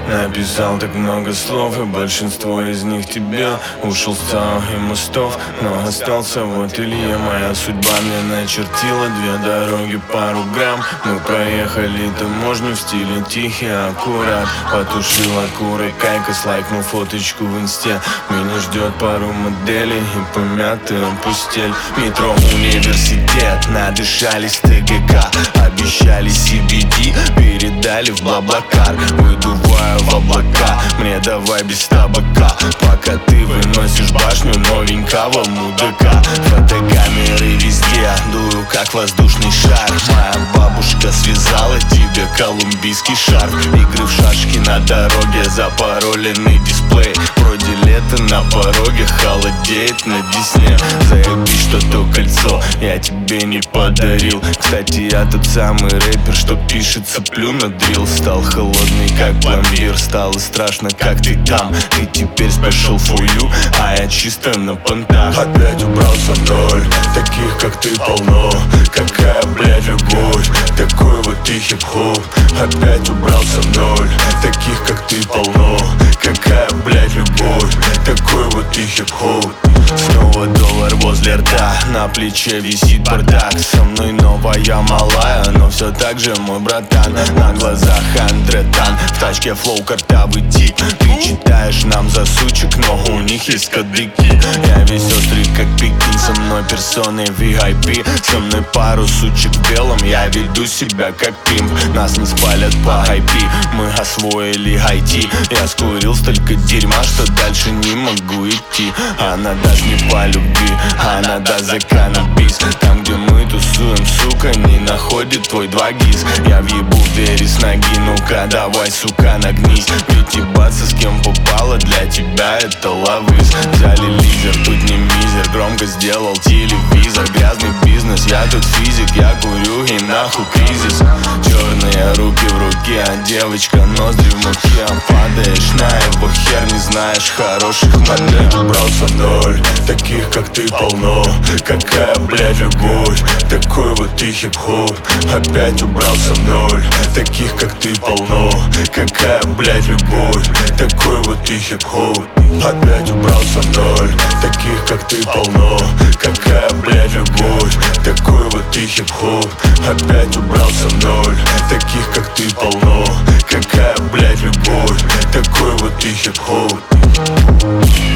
Написал так много слов, и большинство из них тебе. Ушел с царов и мостов, но остался в ателье. Моя судьба мне начертила две дороги, пару грамм. Мы проехали таможню в стиле тихий аккурат. Потушил окурок, кайка, слайкнул фоточку в инсте. Меня ждет пару моделей и помятая постель. Метро, университет, надышались ТГК. Обещали CBD, передали в Блаблакар. Выдуваю в облака, мне давай без табака. Пока ты выносишь башню новенького мудака. Фотокамеры везде, дую как воздушный шар. Моя бабушка связала тебе колумбийский шарф. Игры в шашки на дороге, запароленный дисплей. Вроде лето на пороге, холодеет на Десне. Заебись, что то кольцо я тебе не подарил. Кстати, я тот самый рэпер, что пишет соплю на дрил. Стал холодный как пломбир, стало страшно как ты там. Ты теперь special for you, а я чисто на понтах. Опять убрался в ноль, таких как ты полно. Какая, блядь, любовь, такой вот ты хип-хоп. Опять убрался в ноль, таких как ты полно. Какая, блядь, любовь, такой вот ты хип-хоп. Снова доллар возле рта, на плече висит бардак. Со мной новая малая, но все так же мой братан. На глазах андретан, в тачке флоу картавый тик. Ты читаешь нам за сучек, но у них есть кадыки. Я весь острый как Пекин, со мной персоны VIP. Со мной пару сучек в белом, я веду себя как пимп. Нас не спалят по IP, мы освоили IT. Я скурил столько дерьма, что дальше не могу идти. Она даст не по любви, она даст за каннабис. Там, где мы тусуем, сука, не находит твой 2GIS. Я въебу в двери с ноги, ну-ка давай, сука, нагнись. Ведь ебаться с кем попало, для тебя это лавыс. Взяли лидер, тут не мизер, громко сделал телевизор. Грязный бизнес, я тут физик, я курю и нахуй кризис. Черные руки в руке, а девочка ноздри в муке. Падаешь на его хер, не знаешь хороших моделей. Убрался в ноль, таких как ты полно. Какая, блядь, любовь, такой вот ты хип-хоп. Опять убрался в ноль, таких как ты полно. Какая, блядь, любовь, такой вот ты хип-хоп. Опять убрался в ноль, таких как ты полно. Какая, блядь, любовь, такой вот ты хип-хоп. Опять убрался в ноль, таких как ты полно. Какая, блядь, любовь, такой вот ты хип-хоп.